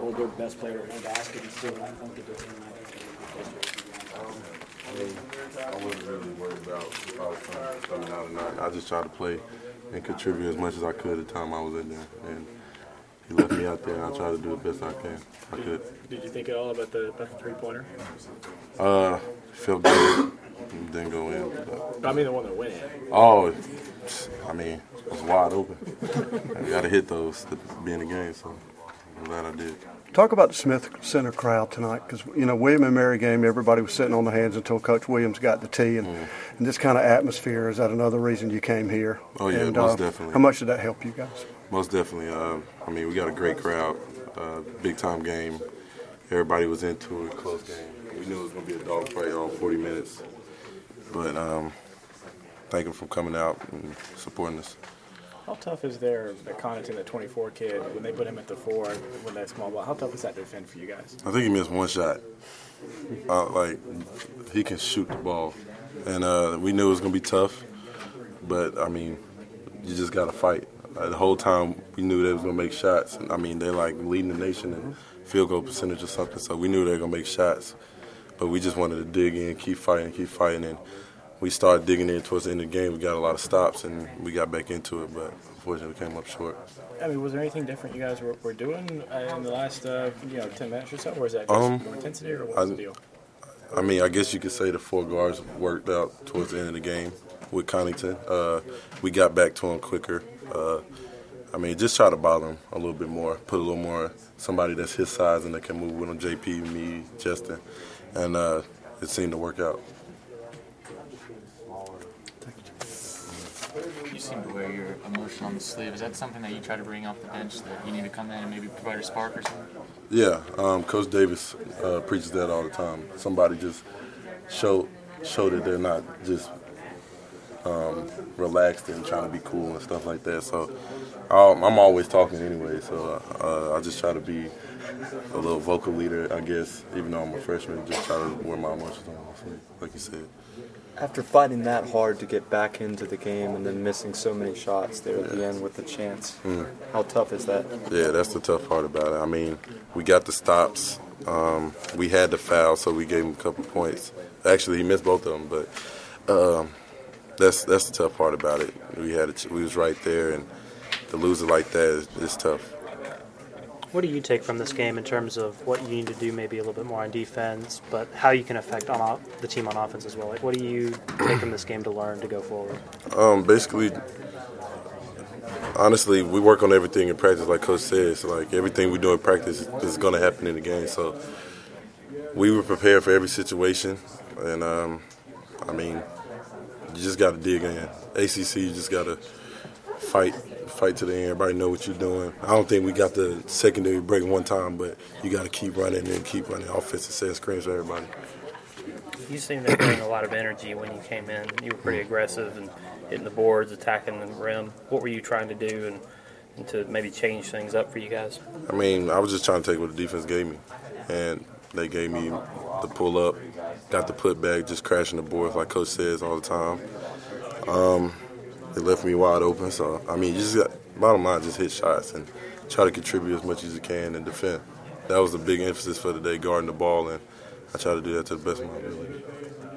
hold their best player to one basket and still not think that they're I wasn't really worried about if I was coming out or not. I just tried to play and contribute as much as I could at the time I was in there. And he left me out there, and I tried to do the best I could. Did you think at all about the three-pointer? Felt good. Didn't go in. But I mean the one that went in. Oh, I mean, it was wide open. I got to hit those to be in the game, so I'm glad I did. Talk about the Smith Center crowd tonight, because, William and Mary game, everybody was sitting on the hands until Coach Williams got the tee, and this kind of atmosphere, is that another reason you came here? Oh, yeah, most definitely. How much did that help you guys? Most definitely. We got a great crowd, big-time game. Everybody was into it, close game. We knew it was going to be a dogfight all 40 minutes. But thank them for coming out and supporting us. How tough is there, the Connaughton, the 24 kid, when they put him at the 4 with that small ball? How tough is that to defend for you guys? I think he missed one shot. He can shoot the ball. And we knew it was going to be tough. But, you just got to fight. The whole time we knew they was going to make shots. And, they're leading the nation in field goal percentage or something. So we knew they were going to make shots. But we just wanted to dig in, keep fighting. And we started digging in towards the end of the game. We got a lot of stops, and we got back into it. But unfortunately, we came up short. Was there anything different you guys were doing in the last 10 minutes or so? Or is that just more intensity, or what was the deal? I guess you could say the 4 guards worked out towards the end of the game with Connaughton. We got back to him quicker. Just try to bother him a little bit more, put a little more somebody that's his size and that can move with him, JP, me, Justin. And it seemed to work out. You seem to wear your emotion on the sleeve. Is that something that you try to bring off the bench, that you need to come in and maybe provide a spark or something? Yeah, Coach Davis preaches that all the time. Somebody just show that they're not just relaxed and trying to be cool and stuff like that. So I'm always talking anyway, so I just try to be a little vocal leader, I guess, even though I'm a freshman, just try to wear my emotions on my sleeve, like you said. After fighting that hard to get back into the game and then missing so many shots there at the end with the chance, how tough is that? Yeah, that's the tough part about it. We got the stops. We had the foul, so we gave him a couple points. Actually, he missed both of them, but that's the tough part about it. We was right there, and to lose it like that is tough. What do you take from this game in terms of what you need to do maybe a little bit more on defense, but how you can affect the team on offense as well? What do you take from this game to learn to go forward? Basically, honestly, we work on everything in practice, like Coach says. Everything we do in practice is going to happen in the game. So we were prepared for every situation, and you just got to dig in. ACC, you just got to fight to the end. Everybody know what you're doing. I don't think we got the secondary break one time, but you got to keep running and keep running. Offensive set screens for everybody. You seemed to bring a lot of energy when you came in. You were pretty aggressive and hitting the boards, attacking the rim. What were you trying to do and to maybe change things up for you guys? I was just trying to take what the defense gave me, and they gave me the pull up, got the put back, just crashing the boards like Coach says all the time. It left me wide open, so you just got, bottom line, just hit shots and try to contribute as much as you can and defend. That was the big emphasis for today, guarding the ball, and I try to do that to the best of my ability.